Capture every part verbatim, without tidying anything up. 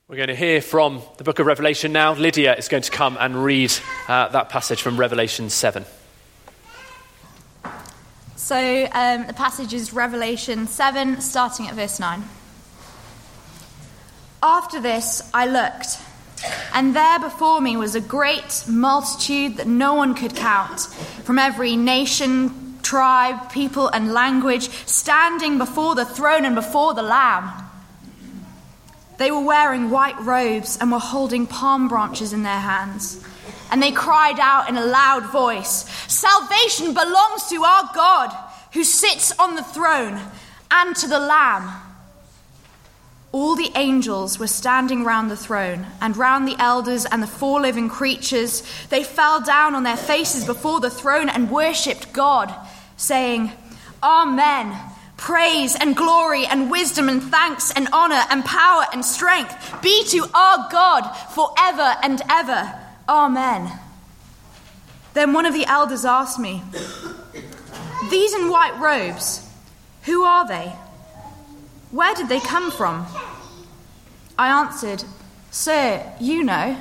We're going to hear from the book of Revelation now. Lydia is going to come and read uh, that passage from Revelation seven. So um, the passage is Revelation seven, starting at verse nine. After this I looked, and there before me was a great multitude that no one could count, from every nation, tribe, people, and language, standing before the throne and before the Lamb. They were wearing white robes and were holding palm branches in their hands. And they cried out in a loud voice, "Salvation belongs to our God, who sits on the throne, and to the Lamb." All the angels were standing round the throne, and round the elders and the four living creatures. They fell down on their faces before the throne and worshipped God, saying, "Amen. Praise and glory and wisdom and thanks and honor and power and strength be to our God forever and ever. Amen." Then one of the elders asked me, "These in white robes, who are they? Where did they come from?" I answered, "Sir, you know."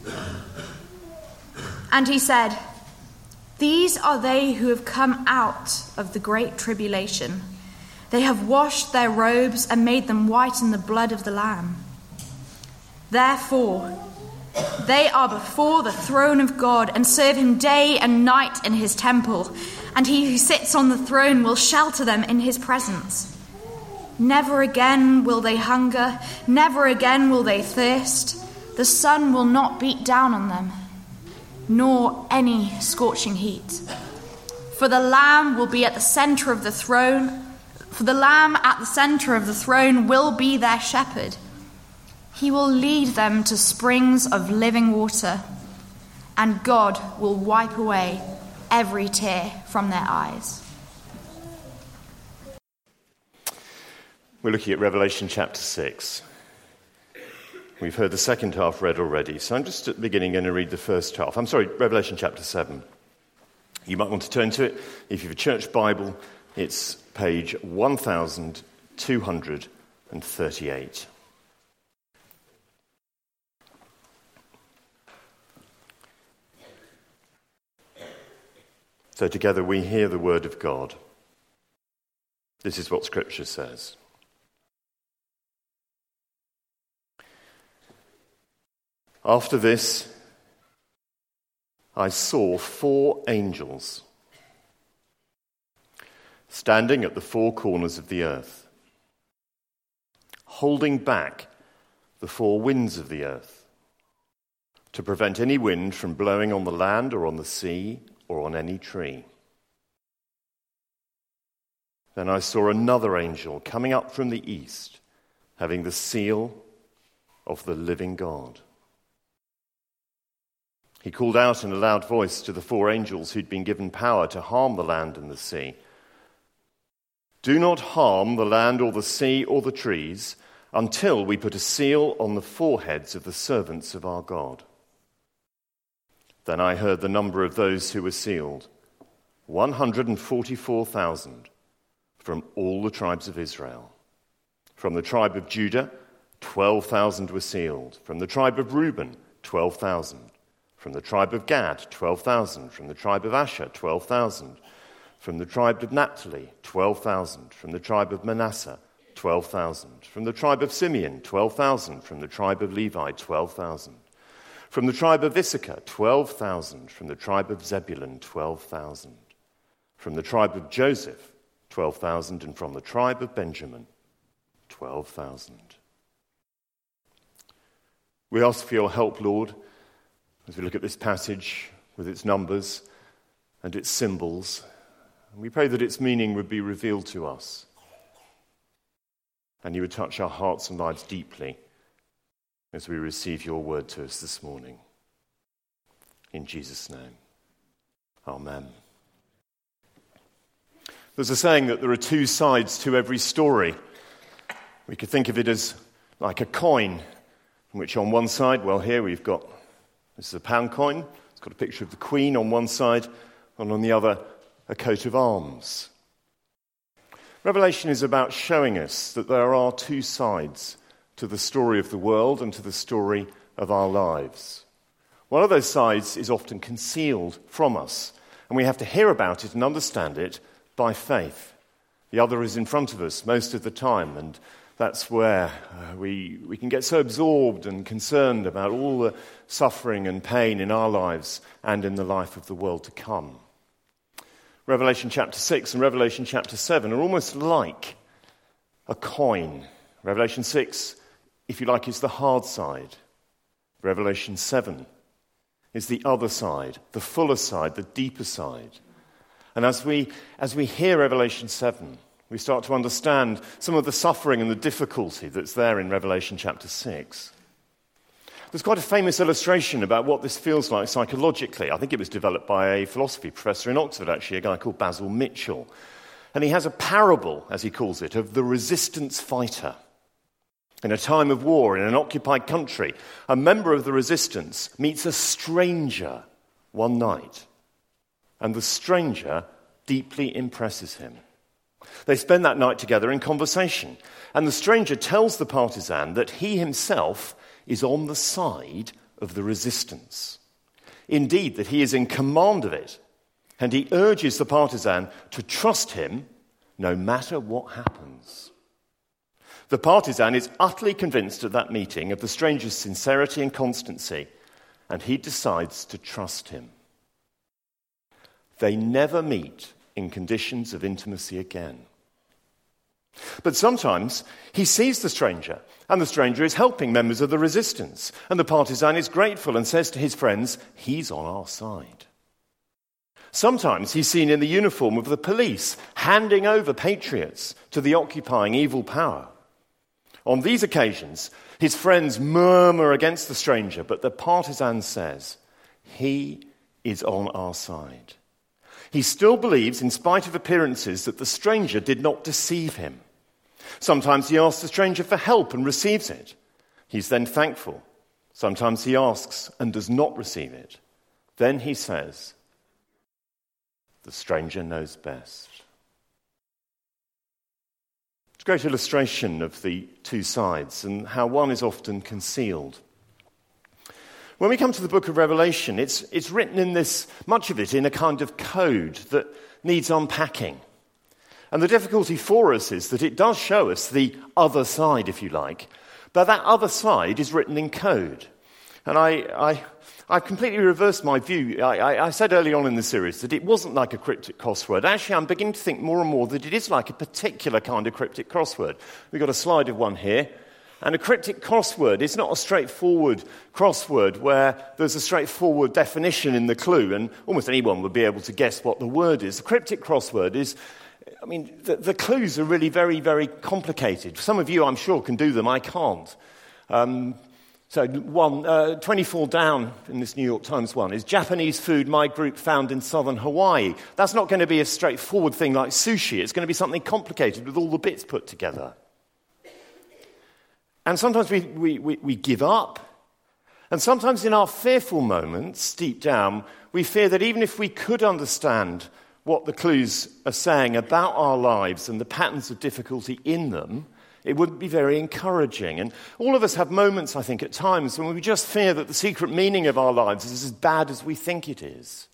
And he said, "These are they who have come out of the great tribulation. They have washed their robes and made them white in the blood of the Lamb. Therefore, they are before the throne of God and serve him day and night in his temple, and he who sits on the throne will shelter them in his presence. Never again will they hunger, never again will they thirst. The sun will not beat down on them, nor any scorching heat. For the Lamb will be at the center of the throne. For the Lamb at the center of the throne will be their shepherd. He will lead them to springs of living water, and God will wipe away every tear from their eyes." We're looking at Revelation chapter six. We've heard the second half read already, so I'm just at the beginning going to read the first half. I'm sorry, Revelation chapter seven. You might want to turn to it. If you have a church Bible, it's page one thousand two hundred thirty-eight. So together we hear the word of God. This is what Scripture says. After this, I saw four angels standing at the four corners of the earth, holding back the four winds of the earth, to prevent any wind from blowing on the land or on the sea or on any tree. Then I saw another angel coming up from the east, having the seal of the living God. He called out in a loud voice to the four angels who'd been given power to harm the land and the sea, "Do not harm the land or the sea or the trees until we put a seal on the foreheads of the servants of our God." Then I heard the number of those who were sealed, one hundred forty-four thousand from all the tribes of Israel. From the tribe of Judah, twelve thousand were sealed. From the tribe of Reuben, twelve thousand. From the tribe of Gad, twelve thousand. From the tribe of Asher, twelve thousand. From the tribe of Naphtali, twelve thousand. From the tribe of Manasseh, twelve thousand. From the tribe of Simeon, twelve thousand. From the tribe of Levi, twelve thousand. From the tribe of Issachar, twelve thousand. From the tribe of Zebulun, twelve thousand. From the tribe of Joseph, twelve thousand. And from the tribe of Benjamin, twelve thousand. We ask for your help, Lord, as we look at this passage with its numbers and its symbols. And we pray that its meaning would be revealed to us, and you would touch our hearts and lives deeply as we receive your word to us this morning. In Jesus' name, amen. There's a saying that there are two sides to every story. We could think of it as like a coin, in which on one side, well, here we've got, this is a pound coin. It's got a picture of the Queen on one side, and on the other, a coat of arms. Revelation is about showing us that there are two sides to the story of the world and to the story of our lives. One of those sides is often concealed from us, and we have to hear about it and understand it by faith. The other is in front of us most of the time, and that's where uh, we, we can get so absorbed and concerned about all the suffering and pain in our lives and in the life of the world to come. Revelation chapter six and Revelation chapter seven are almost like a coin. Revelation six, if you like, is the hard side. Revelation seven is the other side, the fuller side, the deeper side. And as we as we hear Revelation seven, we start to understand some of the suffering and the difficulty that's there in Revelation chapter six. There's quite a famous illustration about what this feels like psychologically. I think it was developed by a philosophy professor in Oxford, actually, a guy called Basil Mitchell. And he has a parable, as he calls it, of the resistance fighter. In a time of war in an occupied country, a member of the resistance meets a stranger one night. And the stranger deeply impresses him. They spend that night together in conversation, and the stranger tells the partisan that he himself is on the side of the resistance. Indeed, that he is in command of it, and he urges the partisan to trust him no matter what happens. The partisan is utterly convinced at that meeting of the stranger's sincerity and constancy, and he decides to trust him. They never meet in conditions of intimacy again. But sometimes he sees the stranger, and the stranger is helping members of the resistance, and the partisan is grateful and says to his friends, he's on our side. Sometimes he's seen in the uniform of the police, handing over patriots to the occupying evil power. On these occasions, his friends murmur against the stranger, but the partisan says, he is on our side. He still believes, in spite of appearances, that the stranger did not deceive him. Sometimes he asks the stranger for help and receives it. He's then thankful. Sometimes he asks and does not receive it. Then he says, the stranger knows best. It's a great illustration of the two sides and how one is often concealed. When we come to the book of Revelation, it's, it's written in this, much of it in a kind of code that needs unpacking. And the difficulty for us is that it does show us the other side, if you like, but that other side is written in code. And I, I, I completely reversed my view. I, I, I said early on in the series that it wasn't like a cryptic crossword. Actually, I'm beginning to think more and more that it is like a particular kind of cryptic crossword. We've got a slide of one here. And a cryptic crossword is not a straightforward crossword where there's a straightforward definition in the clue and almost anyone would be able to guess what the word is. The cryptic crossword is, I mean, the, the clues are really very, very complicated. Some of you, I'm sure, can do them. I can't. Um, so one, uh, twenty-four down in this New York Times one is Japanese food my group found in southern Hawaii. That's not going to be a straightforward thing like sushi. It's going to be something complicated with all the bits put together. And sometimes we, we, we, we give up. And sometimes in our fearful moments, deep down, we fear that even if we could understand what the clues are saying about our lives and the patterns of difficulty in them, it wouldn't be very encouraging. And all of us have moments, I think, at times when we just fear that the secret meaning of our lives is as bad as we think it is.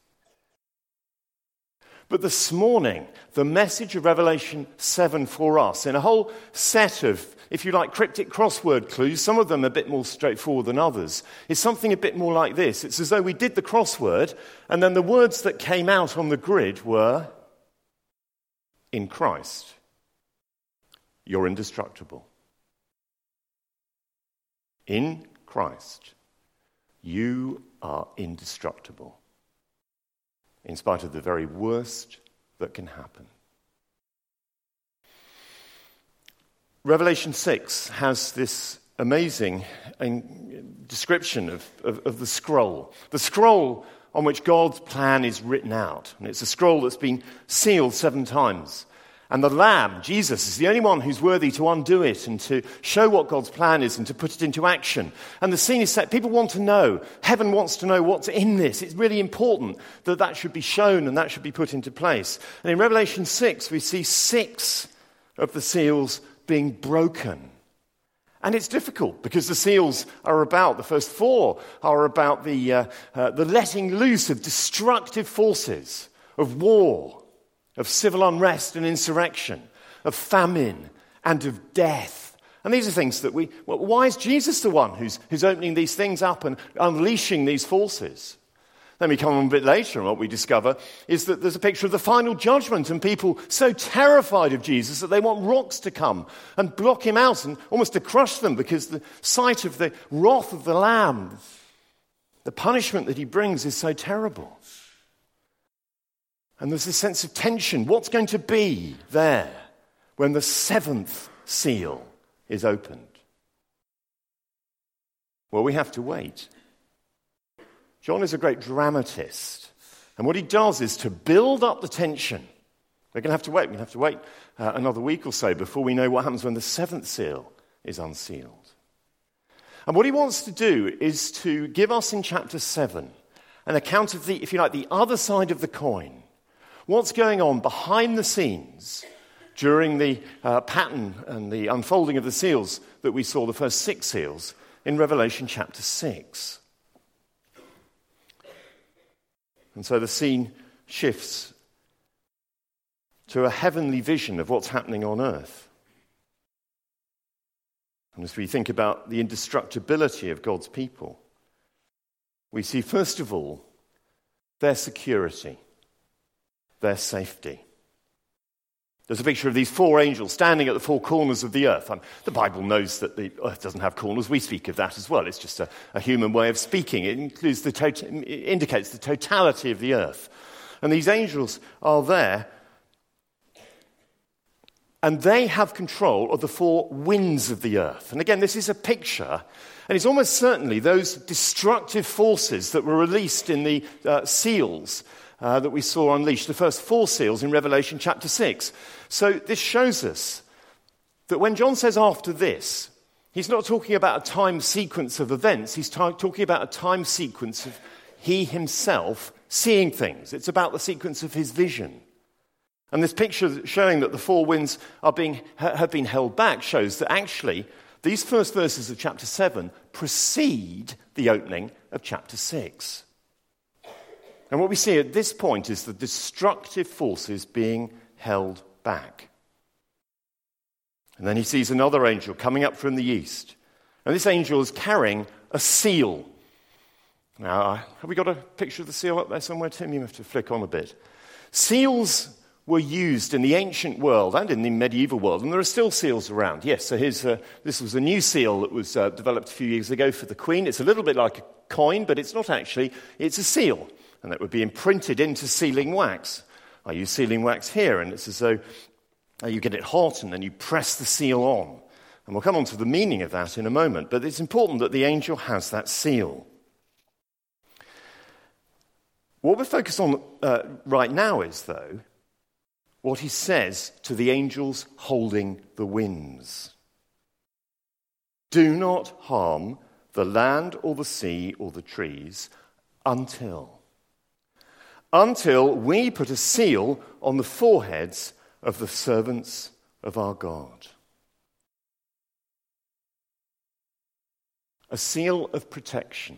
But this morning, the message of Revelation seven for us, in a whole set of, if you like, cryptic crossword clues, some of them a bit more straightforward than others, is something a bit more like this. It's as though we did the crossword, and then the words that came out on the grid were, in Christ, you're indestructible. In Christ, you are indestructible. In spite of the very worst that can happen. Revelation six has this amazing description of, of, of the scroll. The scroll on which God's plan is written out. And it's a scroll that's been sealed seven times. And the Lamb, Jesus, is the only one who's worthy to undo it and to show what God's plan is and to put it into action. And the scene is set. People want to know. Heaven wants to know what's in this. It's really important that that should be shown and that should be put into place. And in Revelation six, we see six of the seals being broken. And it's difficult because the seals are about, the first four are about the, uh, uh, the letting loose of destructive forces, of war, of civil unrest and insurrection, of famine and of death. And these are things that we, well, why is Jesus the one who's, who's opening these things up and unleashing these forces? Then we come on a bit later, and what we discover is that there's a picture of the final judgment and people so terrified of Jesus that they want rocks to come and block him out and almost to crush them because the sight of the wrath of the Lamb, the punishment that he brings is so terrible. And there's this sense of tension. What's going to be there when the seventh seal is opened? Well, we have to wait. John is a great dramatist, and what he does is to build up the tension. We're going to have to wait. We're going to have to wait uh, another week or so before we know what happens when the seventh seal is unsealed. And what he wants to do is to give us in chapter seven an account of the, if you like, the other side of the coin. What's going on behind the scenes during the uh, pattern and the unfolding of the seals that we saw, the first six seals, in Revelation chapter six. And so the scene shifts to a heavenly vision of what's happening on earth. And as we think about the indestructibility of God's people, we see, first of all, their security, their safety. There's a picture of these four angels standing at the four corners of the earth. And the Bible knows that the earth doesn't have corners. We speak of that as well. It's just a, a human way of speaking. It includes the tot- it indicates the totality of the earth. And these angels are there, and they have control of the four winds of the earth. And again, this is a picture, and it's almost certainly those destructive forces that were released in the uh, seals Uh, that we saw unleashed, the first four seals in Revelation chapter six. So this shows us that when John says after this, he's not talking about a time sequence of events. He's t- talking about a time sequence of he himself seeing things. It's about the sequence of his vision. And this picture showing that the four winds are being, ha- have been held back shows that actually these first verses of chapter seven precede the opening of chapter six. And what we see at this point is the destructive forces being held back. And then he sees another angel coming up from the east. And this angel is carrying a seal. Now, have we got a picture of the seal up there somewhere, Tim? You have to flick on a bit. Seals were used in the ancient world and in the medieval world, and there are still seals around. Yes, so here's a, this was a new seal that was uh, developed a few years ago for the Queen. It's a little bit like a coin, but it's not actually. It's a seal. And that would be imprinted into sealing wax. I use sealing wax here, and it's as though you get it hot and then you press the seal on. And we'll come on to the meaning of that in a moment. But it's important that the angel has that seal. What we're focused on uh, right now is, though, what he says to the angels holding the winds. Do not harm the land or the sea or the trees until... Until we put a seal on the foreheads of the servants of our God. A seal of protection.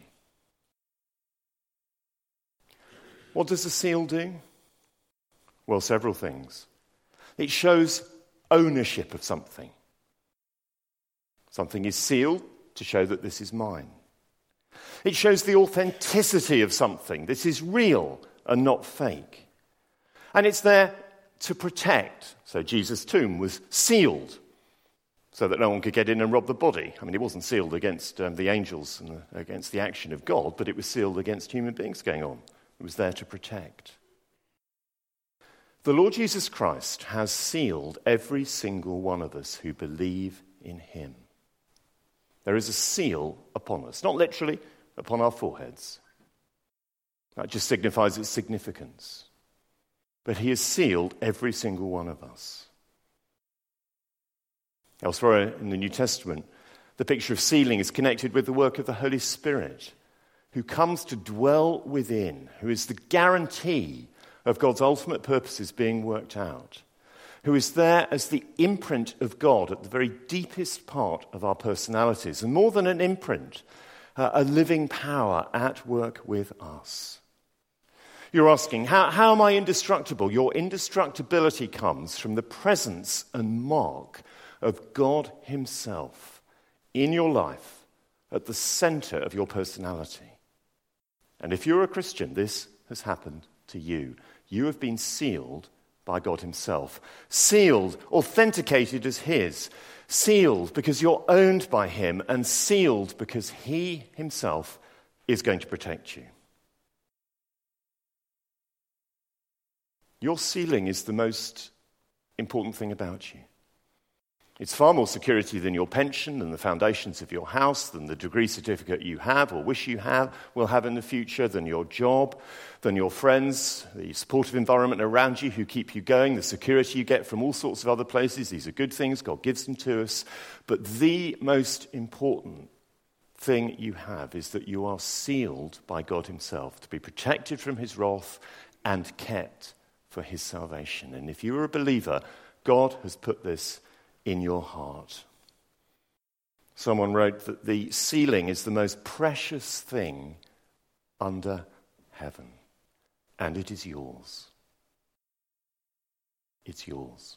What does a seal do? Well, several things. It shows ownership of something. Something is sealed to show that this is mine. It shows the authenticity of something. This is real and not fake. And it's there to protect. So Jesus' tomb was sealed so that no one could get in and rob the body. I mean, it wasn't sealed against um, the angels and the, against the action of God, but it was sealed against human beings going on. It was there to protect. The Lord Jesus Christ has sealed every single one of us who believe in him. There is a seal upon us, not literally upon our foreheads. That just signifies its significance. But he has sealed every single one of us. Elsewhere in the New Testament, the picture of sealing is connected with the work of the Holy Spirit, who comes to dwell within, who is the guarantee of God's ultimate purposes being worked out, who is there as the imprint of God at the very deepest part of our personalities. And more than an imprint, uh, a living power at work with us. You're asking, how, how am I indestructible? Your indestructibility comes from the presence and mark of God himself in your life at the center of your personality. And if you're a Christian, this has happened to you. You have been sealed by God himself. Sealed, authenticated as his. Sealed because you're owned by him, and sealed because he himself is going to protect you. Your sealing is the most important thing about you. It's far more security than your pension, than the foundations of your house, than the degree certificate you have or wish you have, will have in the future, than your job, than your friends, the supportive environment around you who keep you going, the security you get from all sorts of other places. These are good things. God gives them to us. But the most important thing you have is that you are sealed by God himself to be protected from his wrath and kept for his salvation. And if you are a believer, God has put this in your heart. Someone wrote that the sealing is the most precious thing under heaven, and it is yours. It's yours.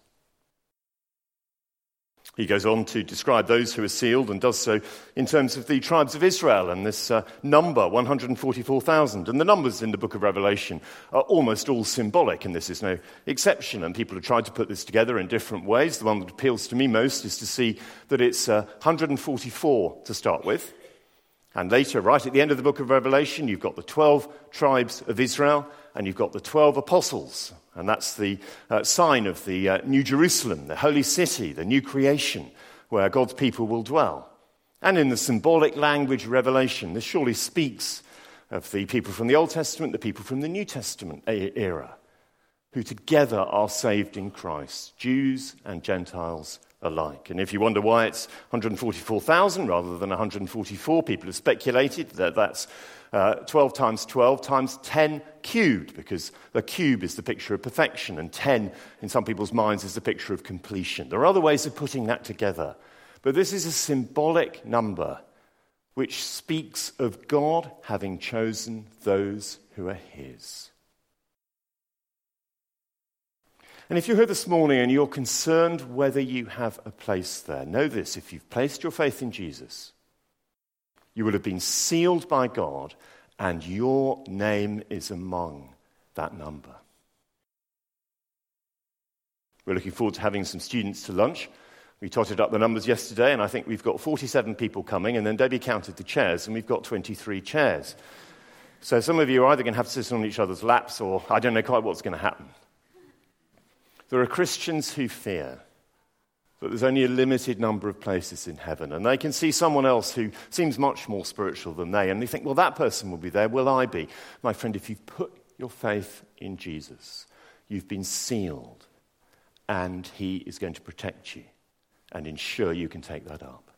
He goes on to describe those who are sealed and does so in terms of the tribes of Israel and this uh, number, one hundred forty-four thousand. And the numbers in the book of Revelation are almost all symbolic, and this is no exception. And people have tried to put this together in different ways. The one that appeals to me most is to see that it's uh, one hundred forty-four to start with. And later, right at the end of the book of Revelation, you've got the twelve tribes of Israel, and you've got the twelve apostles. And that's the uh, sign of the uh, New Jerusalem, the holy city, the new creation, where God's people will dwell. And in the symbolic language of Revelation, this surely speaks of the people from the Old Testament, the people from the New Testament era, who together are saved in Christ, Jews and Gentiles alike. And if you wonder why it's one hundred forty-four thousand rather than one hundred forty-four, people have speculated that that's uh, twelve times twelve times ten cubed, because the cube is the picture of perfection, and ten, in some people's minds, is the picture of completion. There are other ways of putting that together, but this is a symbolic number which speaks of God having chosen those who are his. And if you're here this morning and you're concerned whether you have a place there, know this: if you've placed your faith in Jesus, you will have been sealed by God, and your name is among that number. We're looking forward to having some students to lunch. We totted up the numbers yesterday, and I think we've got forty-seven people coming, and then Debbie counted the chairs, and we've got twenty-three chairs. So some of you are either going to have to sit on each other's laps, or I don't know quite what's going to happen. There are Christians who fear that there's only a limited number of places in heaven, and they can see someone else who seems much more spiritual than they, and they think, well, that person will be there, will I be? My friend, if you've put your faith in Jesus, you've been sealed, and he is going to protect you and ensure you can take that up.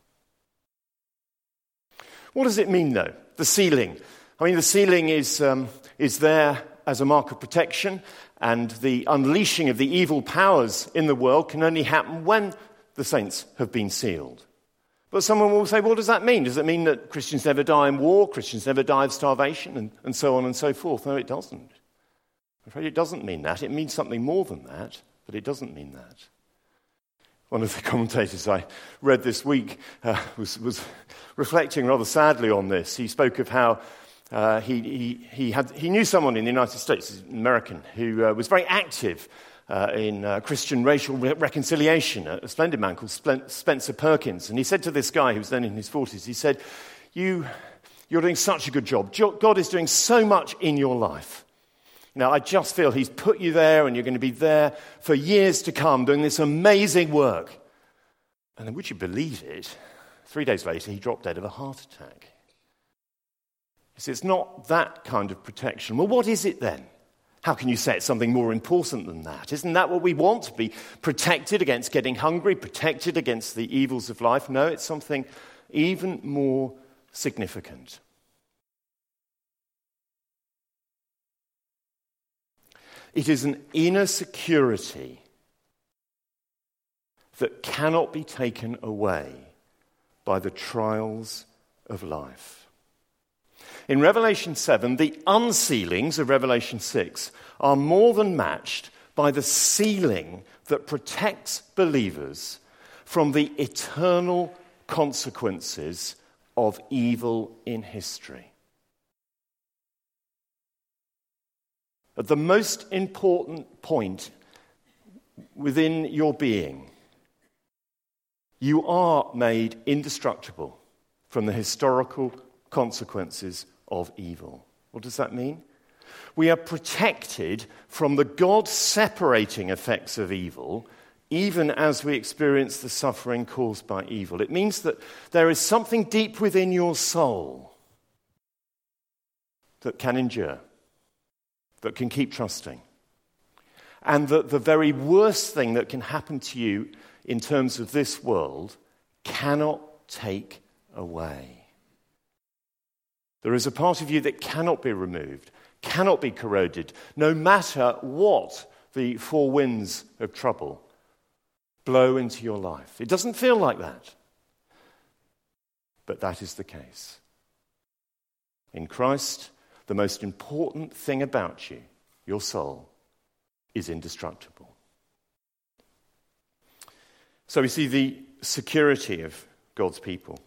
What does it mean, though, the sealing? I mean, the sealing is, um, is there as a mark of protection, and the unleashing of the evil powers in the world can only happen when the saints have been sealed. But someone will say, what does that mean? Does it mean that Christians never die in war, Christians never die of starvation, and, and so on and so forth? No, it doesn't. I'm afraid it doesn't mean that. It means something more than that, but it doesn't mean that. One of the commentators I read this week uh, was, was reflecting rather sadly on this. He spoke of how Uh, he, he, he, had, he knew someone in the United States, an American, who uh, was very active uh, in uh, Christian racial re- reconciliation, a, a splendid man called Spen- Spencer Perkins. And he said to this guy, who was then in his forties, he said, you, you're doing such a good job. God is doing so much in your life. Now, I just feel he's put you there, and you're going to be there for years to come doing this amazing work. And then, would you believe it? Three days later, he dropped dead of a heart attack. It's not that kind of protection. Well, what is it then? How can you say it's something more important than that? Isn't that what we want? To be protected against getting hungry, protected against the evils of life? No, it's something even more significant. It is an inner security that cannot be taken away by the trials of life. In Revelation seven, the unsealings of Revelation six are more than matched by the sealing that protects believers from the eternal consequences of evil in history. At the most important point within your being, you are made indestructible from the historical consequences of evil. What does that mean? We are protected from the God-separating effects of evil, even as we experience the suffering caused by evil. It means that there is something deep within your soul that can endure, that can keep trusting, and that the very worst thing that can happen to you in terms of this world cannot take away. There is a part of you that cannot be removed, cannot be corroded, no matter what the four winds of trouble blow into your life. It doesn't feel like that, but that is the case. In Christ, the most important thing about you, your soul, is indestructible. So we see the security of God's people.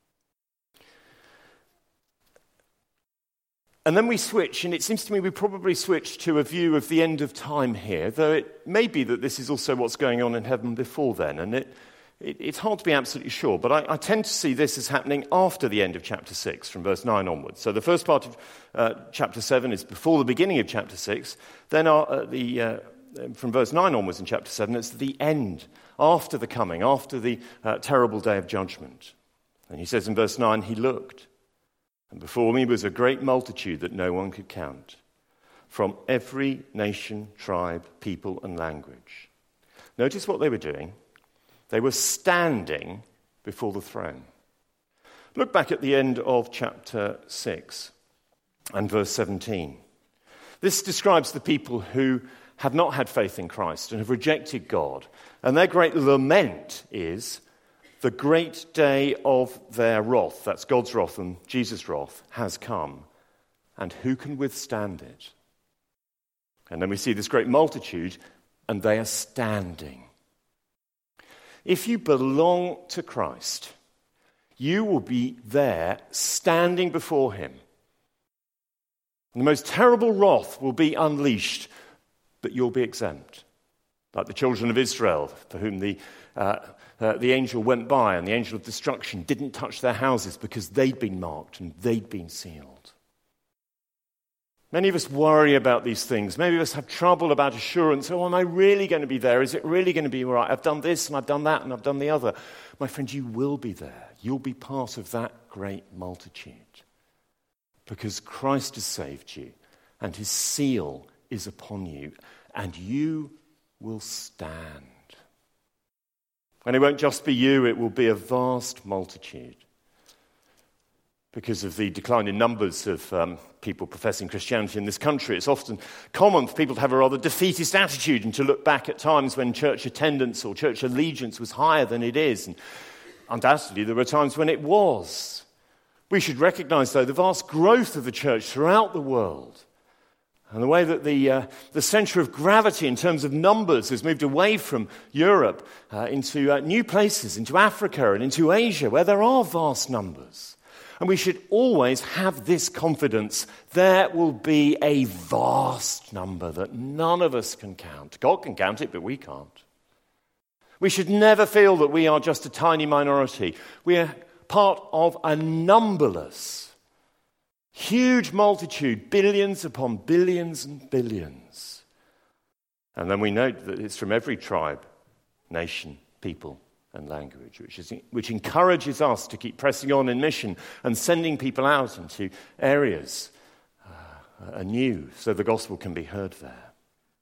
And then we switch, and it seems to me we probably switch to a view of the end of time here, though it may be that this is also what's going on in heaven before then, and it, it, it's hard to be absolutely sure, but I, I tend to see this as happening after the end of chapter six, from verse nine onwards. So the first part of uh, chapter seven is before the beginning of chapter six, then our, uh, the, uh, from verse nine onwards in chapter seven, it's the end, after the coming, after the uh, terrible day of judgment. And he says in verse nine, he looked, and before me was a great multitude that no one could count, from every nation, tribe, people, and language. Notice what they were doing. They were standing before the throne. Look back at the end of chapter six and verse seventeen. This describes the people who have not had faith in Christ and have rejected God. And their great lament is, the great day of their wrath, that's God's wrath and Jesus' wrath, has come, and who can withstand it? And then we see this great multitude, and they are standing. If you belong to Christ, you will be there standing before him. And the most terrible wrath will be unleashed, but you'll be exempt. Like the children of Israel, for whom the uh, uh, the angel went by, and the angel of destruction didn't touch their houses because they'd been marked and they'd been sealed. Many of us worry about these things. Many of us have trouble about assurance. Oh, am I really going to be there? Is it really going to be right? I've done this and I've done that and I've done the other. My friend, you will be there. You'll be part of that great multitude because Christ has saved you and his seal is upon you, and you will stand. And it won't just be you, it will be a vast multitude. Because of the decline in numbers of um, people professing Christianity in this country, it's often common for people to have a rather defeatist attitude and to look back at times when church attendance or church allegiance was higher than it is. And undoubtedly, there were times when it was. We should recognize, though, the vast growth of the church throughout the world, and the way that the uh, the centre of gravity in terms of numbers has moved away from Europe uh, into uh, new places, into Africa and into Asia, where there are vast numbers. And we should always have this confidence. There will be a vast number that none of us can count. God can count it, but we can't. We should never feel that we are just a tiny minority. We are part of a numberless, huge multitude, billions upon billions and billions. And then we note that it's from every tribe, nation, people, and language, which is which encourages us to keep pressing on in mission and sending people out into areas uh, anew so the gospel can be heard there.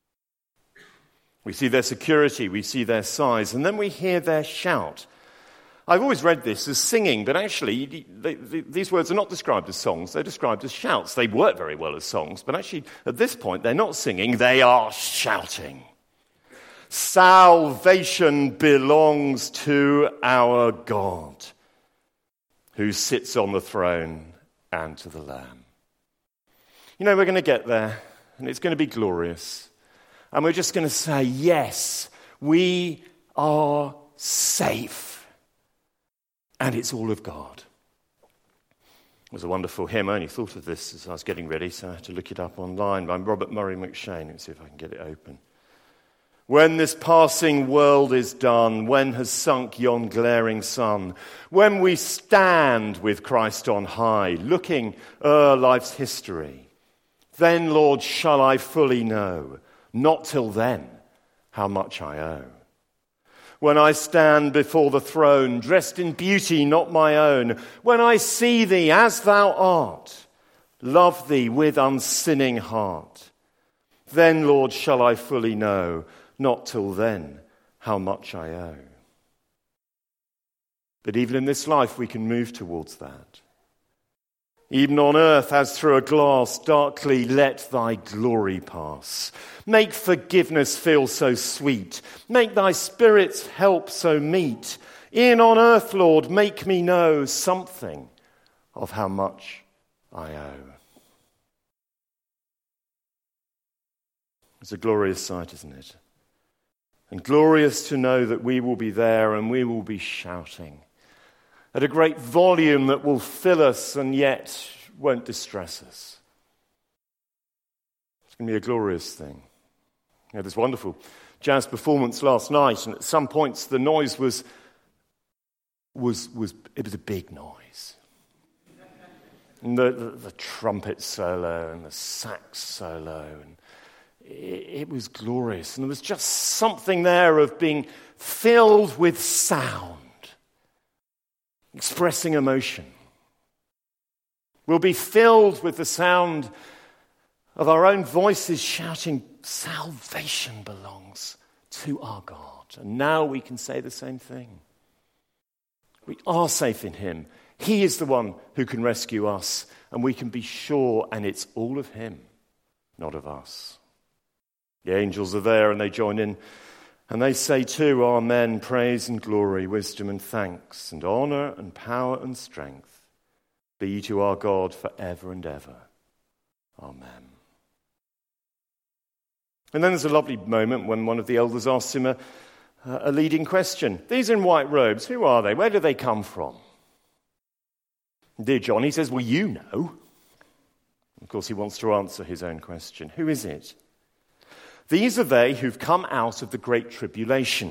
We see their security, we see their size, and then we hear their shout. I've always read this as singing, but actually they, they, these words are not described as songs, they're described as shouts. They work very well as songs, but actually at this point they're not singing, they are shouting. Salvation belongs to our God, who sits on the throne, and to the Lamb. You know, we're going to get there, and it's going to be glorious. And we're just going to say, yes, we are safe. And it's all of God. It was a wonderful hymn. I only thought of this as I was getting ready, so I had to look it up online by Robert Murray McShane. Let's see if I can get it open. When this passing world is done, when has sunk yon glaring sun, when we stand with Christ on high, looking o'er life's history, then, Lord, shall I fully know, not till then, how much I owe. When I stand before the throne, dressed in beauty not my own, when I see thee as thou art, love thee with unsinning heart, then, Lord, shall I fully know, not till then, how much I owe. But even in this life, we can move towards that. Even on earth, as through a glass, darkly let thy glory pass. Make forgiveness feel so sweet. Make thy Spirit's help so meet. In on earth, Lord, make me know something of how much I owe. It's a glorious sight, isn't it? And glorious to know that we will be there and we will be shouting at a great volume that will fill us and yet won't distress us. It's going to be a glorious thing. We had this wonderful jazz performance last night, and at some points the noise was, was, was it was a big noise. And the, the, the trumpet solo and the sax solo, and it, it was glorious. And there was just something there of being filled with sound, expressing emotion. We'll be filled with the sound of our own voices shouting, salvation belongs to our God. And now we can say the same thing. We are safe in him. He is the one who can rescue us, and we can be sure, and it's all of him, not of us. The angels are there, and they join in. And they say too, Amen, praise and glory, wisdom and thanks, and honor and power and strength be to our God forever and ever. Amen. And then there's a lovely moment when one of the elders asks him a, a leading question. These in white robes, who are they? Where do they come from? Dear John, he says, well, you know. Of course, he wants to answer his own question. Who is it? These are they who've come out of the great tribulation.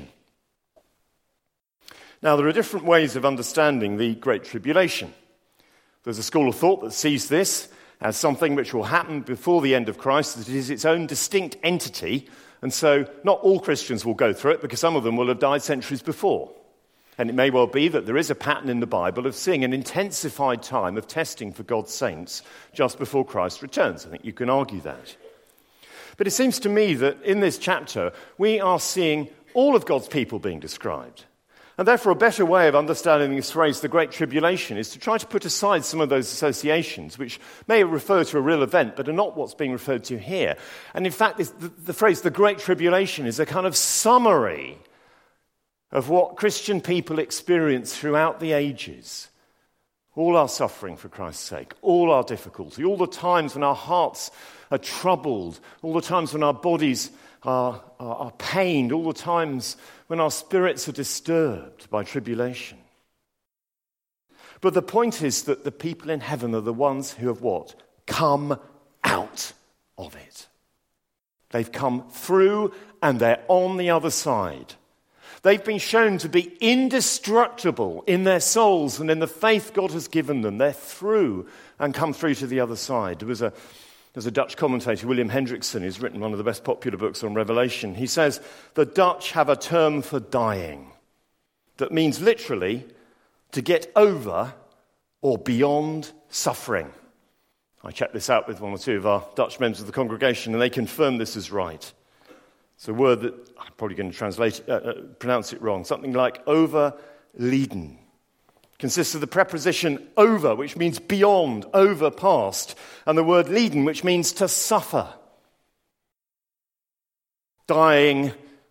Now, there are different ways of understanding the great tribulation. There's a school of thought that sees this as something which will happen before the end of Christ, that it is its own distinct entity, and so not all Christians will go through it because some of them will have died centuries before. And it may well be that there is a pattern in the Bible of seeing an intensified time of testing for God's saints just before Christ returns. I think you can argue that. But it seems to me that in this chapter, we are seeing all of God's people being described. And therefore, a better way of understanding this phrase, the Great Tribulation, is to try to put aside some of those associations, which may refer to a real event, but are not what's being referred to here. And in fact, this, the, the phrase, the Great Tribulation, is a kind of summary of what Christian people experience throughout the ages. All our suffering for Christ's sake, all our difficulty, all the times when our hearts are troubled, all the times when our bodies are, are, are pained, all the times when our spirits are disturbed by tribulation. But the point is that the people in heaven are the ones who have what? Come out of it. They've come through and they're on the other side. They've been shown to be indestructible in their souls and in the faith God has given them. They're through and come through to the other side. There was a, there's a Dutch commentator, William Hendrickson, who's written one of the best popular books on Revelation. He says, the Dutch have a term for dying that means literally to get over or beyond suffering. I checked this out with one or two of our Dutch members of the congregation, and they confirmed this is right. It's a word that I'm probably going to translate, uh, uh, pronounce it wrong. Something like overleden. Consists of the preposition over, which means beyond, over, past, and the word leden, which means to suffer. Dying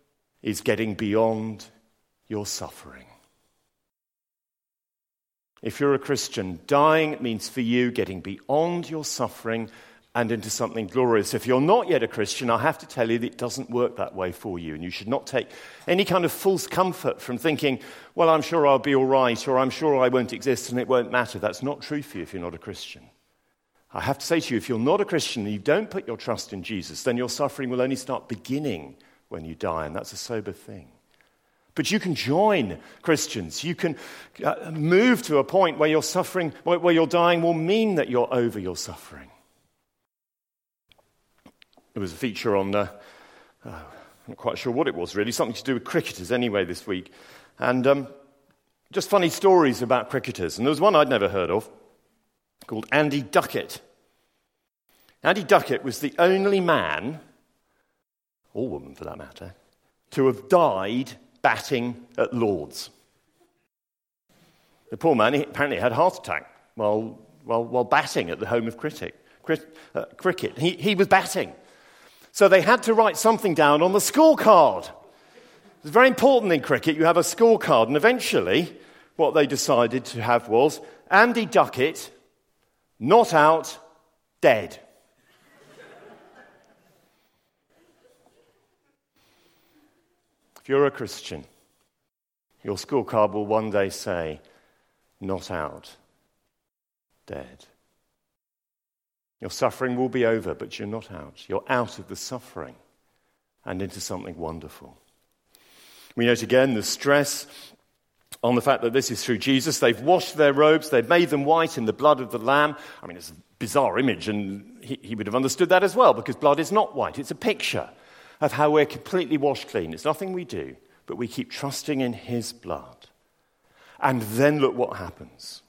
is getting beyond your suffering. If you're a Christian, dying means for you getting beyond your suffering and into something glorious. If you're not yet a Christian, I have to tell you that it doesn't work that way for you, and you should not take any kind of false comfort from thinking, well, I'm sure I'll be all right, or I'm sure I won't exist and it won't matter. That's not true for you if you're not a Christian. I have to say to you, if you're not a Christian and you don't put your trust in Jesus, then your suffering will only start beginning when you die, and that's a sober thing. But you can join Christians. You can uh, move to a point where your suffering, where, where your dying will mean that you're over your suffering. There was a feature on, uh, uh, I'm not quite sure what it was really, something to do with cricketers anyway this week. And um, just funny stories about cricketers. And there was one I'd never heard of called Andy Duckett. Andy Duckett was the only man, or woman for that matter, to have died batting at Lord's. The poor man he apparently had a heart attack while, while, while batting at the home of cricket. Crit, uh, cricket. He, he was batting. So they had to write something down on the scorecard. It's very important in cricket, you have a scorecard. And eventually, what they decided to have was Andy Duckett, not out, dead. If you're a Christian, your scorecard will one day say, not out, dead. Your suffering will be over, but you're not out. You're out of the suffering and into something wonderful. We note again the stress on the fact that this is through Jesus. They've washed their robes, they've made them white in the blood of the Lamb. I mean, it's a bizarre image, and he, he would have understood that as well, because blood is not white. It's a picture of how we're completely washed clean. It's nothing we do, but we keep trusting in his blood. And then look what happens.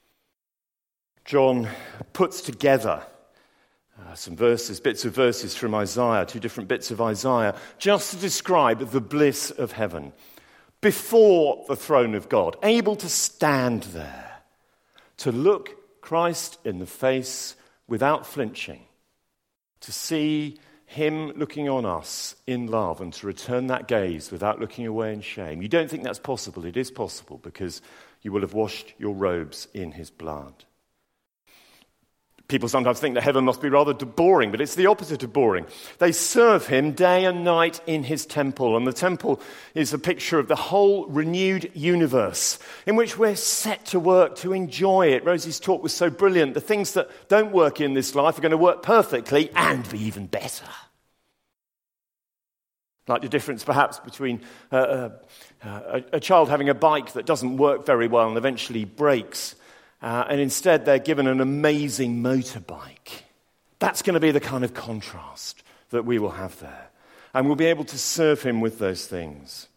John puts together uh, some verses, bits of verses from Isaiah, two different bits of Isaiah, just to describe the bliss of heaven before the throne of God, able to stand there, to look Christ in the face without flinching, to see him looking on us in love and to return that gaze without looking away in shame. You don't think that's possible. It is possible because you will have washed your robes in his blood. People sometimes think that heaven must be rather boring, but it's the opposite of boring. They serve him day and night in his temple, and the temple is a picture of the whole renewed universe in which we're set to work to enjoy it. Rosie's talk was so brilliant. The things that don't work in this life are going to work perfectly and be even better. Like the difference perhaps between uh, uh, a, a child having a bike that doesn't work very well and eventually breaks, Uh, and instead they're given an amazing motorbike. That's going to be the kind of contrast that we will have there. And we'll be able to serve him with those things.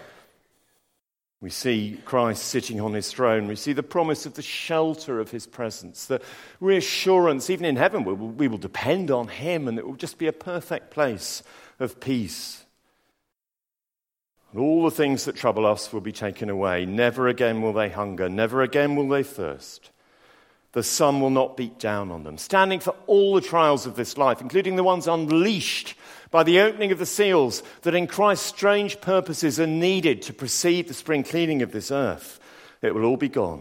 We see Christ sitting on his throne. We see the promise of the shelter of his presence, the reassurance, even in heaven, we will, we will depend on him, and it will just be a perfect place of peace. And all the things that trouble us will be taken away. Never again will they hunger. Never again will they thirst. The sun will not beat down on them. Standing for all the trials of this life, including the ones unleashed by the opening of the seals, that in Christ's strange purposes are needed to precede the spring cleaning of this earth, it will all be gone.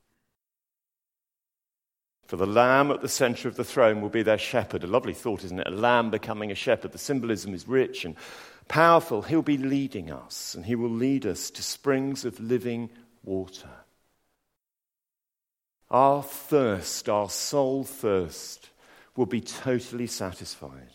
For the Lamb at the center of the throne will be their shepherd. A lovely thought, isn't it? A lamb becoming a shepherd. The symbolism is rich and powerful. He'll be leading us, and he will lead us to springs of living water. Our thirst, our soul thirst, will be totally satisfied.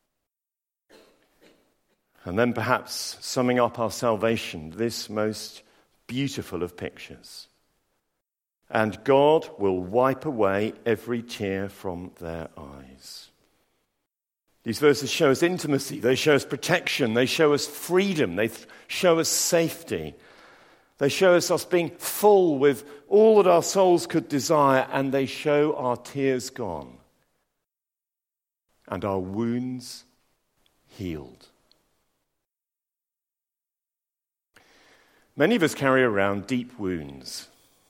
And then perhaps summing up our salvation, this most beautiful of pictures. And God will wipe away every tear from their eyes. These verses show us intimacy, they show us protection, they show us freedom, they th- show us safety. They show us us being full with all that our souls could desire, and they show our tears gone and our wounds healed. Many of us carry around deep wounds.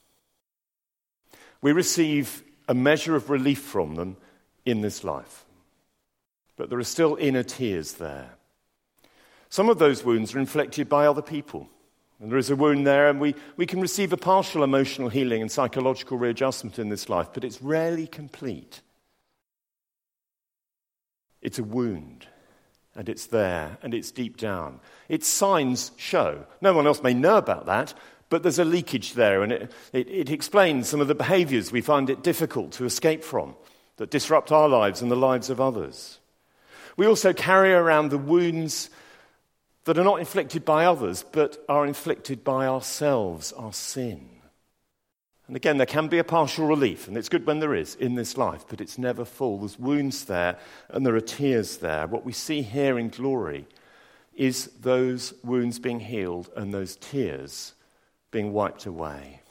We receive a measure of relief from them in this life. But there are still inner tears there. Some of those wounds are inflicted by other people. And there is a wound there, and we, we can receive a partial emotional healing and psychological readjustment in this life, but it's rarely complete. It's a wound, and it's there, and it's deep down. Its signs show. No one else may know about that, but there's a leakage there, and it, it, it explains some of the behaviors we find it difficult to escape from, that disrupt our lives and the lives of others. We also carry around the wounds that are not inflicted by others, but are inflicted by ourselves, our sin. And again, there can be a partial relief, and it's good when there is in this life, but it's never full. There's wounds there, and there are tears there. What we see here in glory is those wounds being healed and those tears being wiped away.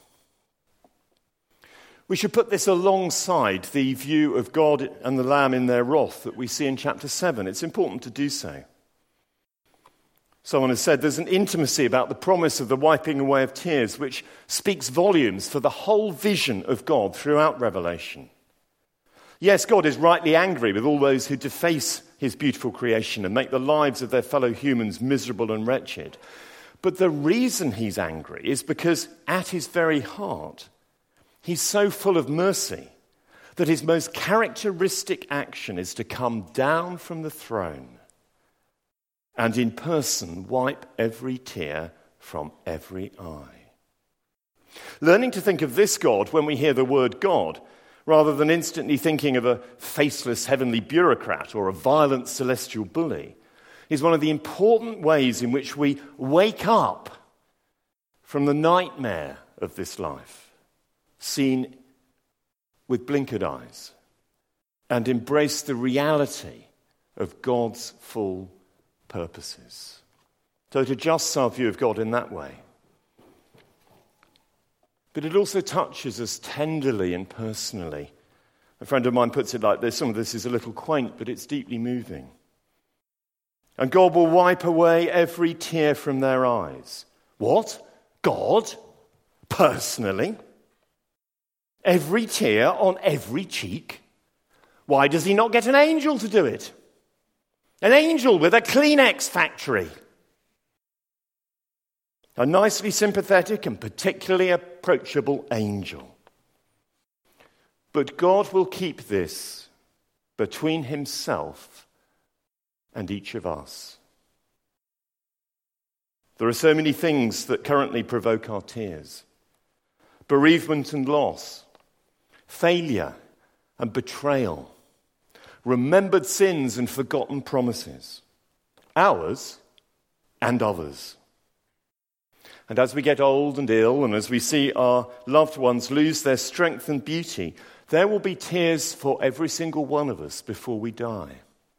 We should put this alongside the view of God and the Lamb in their wrath that we see in chapter seven. It's important to do so. Someone has said there's an intimacy about the promise of the wiping away of tears which speaks volumes for the whole vision of God throughout Revelation. Yes, God is rightly angry with all those who deface his beautiful creation and make the lives of their fellow humans miserable and wretched. But the reason he's angry is because at his very heart, he's so full of mercy that his most characteristic action is to come down from the throne and in person wipe every tear from every eye. Learning to think of this God when we hear the word God, rather than instantly thinking of a faceless heavenly bureaucrat or a violent celestial bully, is one of the important ways in which we wake up from the nightmare of this life, seen with blinkered eyes, and embrace the reality of God's full purposes. So it adjusts our view of God in that way. But it also touches us tenderly and personally. A friend of mine puts it like this. Some of this is a little quaint, but it's deeply moving. And God will wipe away every tear from their eyes. What? God? Personally? Every tear on every cheek? Why does he not get an angel to do it? An angel with a Kleenex factory. A nicely sympathetic and particularly approachable angel. But God will keep this between himself and each of us. There are so many things that currently provoke our tears. Bereavement and loss, failure and betrayal, remembered sins and forgotten promises, ours and others. And as we get old and ill, and as we see our loved ones lose their strength and beauty, there will be tears for every single one of us before we die.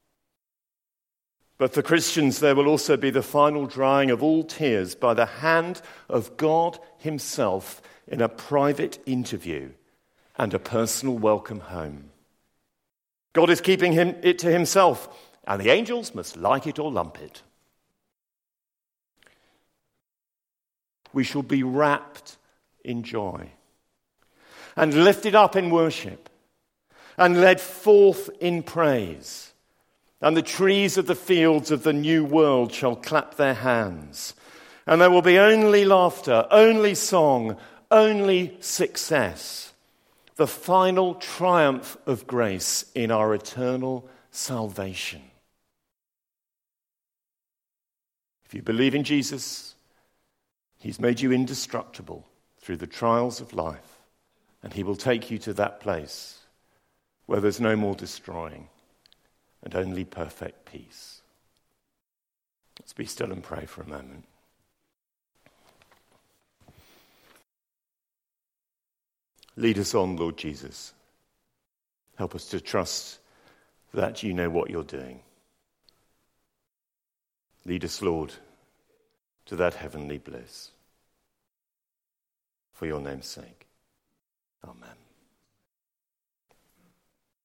But for Christians, there will also be the final drying of all tears by the hand of God himself in a private interview and a personal welcome home. God is keeping him, it to himself, and the angels must like it or lump it. We shall be wrapped in joy and lifted up in worship and led forth in praise. And the trees of the fields of the new world shall clap their hands. And there will be only laughter, only song, only success. The final triumph of grace in our eternal salvation. If you believe in Jesus, he's made you indestructible through the trials of life, and he will take you to that place where there's no more destroying and only perfect peace. Let's be still and pray for a moment. Lead us on, Lord Jesus. Help us to trust that you know what you're doing. Lead us, Lord, to that heavenly bliss. For your name's sake. Amen.